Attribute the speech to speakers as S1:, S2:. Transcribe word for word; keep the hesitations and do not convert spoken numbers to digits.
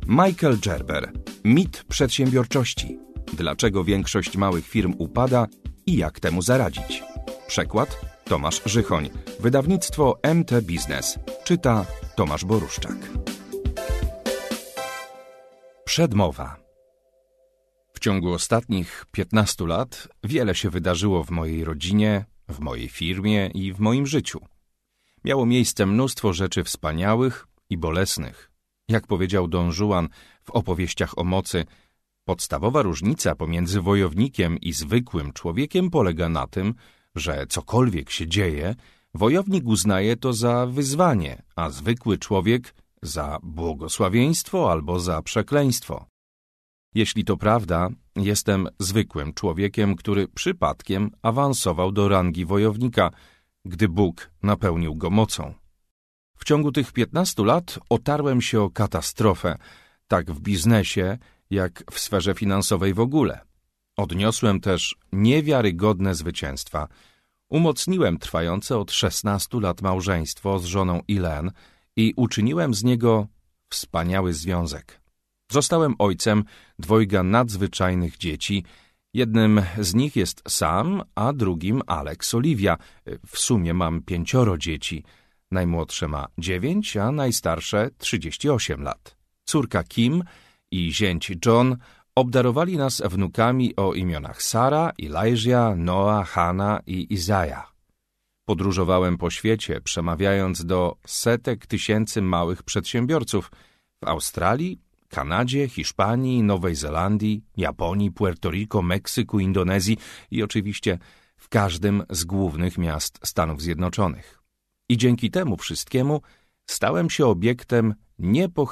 S1: Michael Gerber. Mit przedsiębiorczości. Dlaczego większość małych firm upada i jak temu zaradzić? Przekład Tomasz Żychoń. Wydawnictwo M T Biznes. Czyta Tomasz Boruszczak. Przedmowa. W ciągu ostatnich piętnastu lat wiele się wydarzyło w mojej rodzinie, w mojej firmie i w moim życiu. Miało miejsce mnóstwo rzeczy wspaniałych i bolesnych. Jak powiedział Don Juan w opowieściach o mocy, podstawowa różnica pomiędzy wojownikiem i zwykłym człowiekiem polega na tym, że cokolwiek się dzieje, wojownik uznaje to za wyzwanie, a zwykły człowiek za błogosławieństwo albo za przekleństwo. Jeśli to prawda, jestem zwykłym człowiekiem, który przypadkiem awansował do rangi wojownika, gdy Bóg napełnił go mocą. W ciągu tych piętnastu lat otarłem się o katastrofę, tak w biznesie, jak w sferze finansowej w ogóle. Odniosłem też niewiarygodne zwycięstwa. Umocniłem trwające od szesnastu lat małżeństwo z żoną Elaine i uczyniłem z niego wspaniały związek. Zostałem ojcem dwojga nadzwyczajnych dzieci. Jednym z nich jest Sam, a drugim Alex Olivia. W sumie mam pięcioro dzieci. Najmłodsze ma dziewięć, a najstarsze trzydzieści osiem lat. Córka Kim i zięć John obdarowali nas wnukami o imionach Sara, Elijah, Noah, Hannah i Izajah. Podróżowałem po świecie, przemawiając do setek tysięcy małych przedsiębiorców w Australii, Kanadzie, Hiszpanii, Nowej Zelandii, Japonii, Puerto Rico, Meksyku, Indonezji i oczywiście w każdym z głównych miast Stanów Zjednoczonych. I dzięki temu wszystkiemu stałem się obiektem niepochwytnego